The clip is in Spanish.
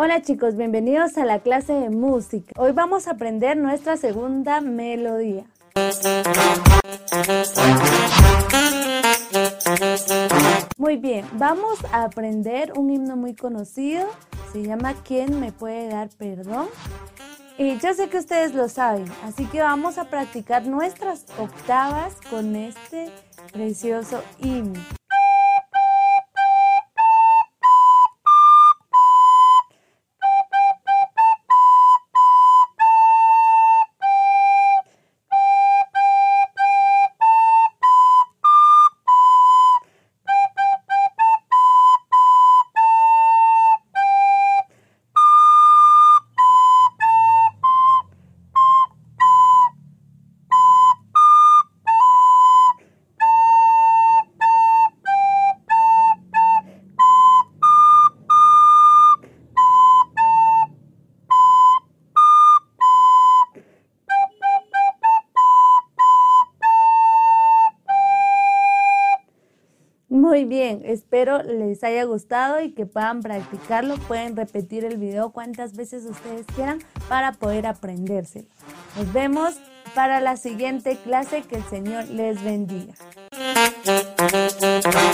Hola chicos, bienvenidos a la clase de música. Hoy vamos a aprender nuestra segunda melodía. Muy bien, vamos a aprender un himno muy conocido. Se llama ¿Quién me puede dar perdón? Y yo sé que ustedes lo saben, así que vamos a practicar nuestras octavas con este precioso himno. Muy bien, espero les haya gustado y que puedan practicarlo. Pueden repetir el video cuantas veces ustedes quieran para poder aprendérselo. Nos vemos para la siguiente clase. Que el Señor les bendiga.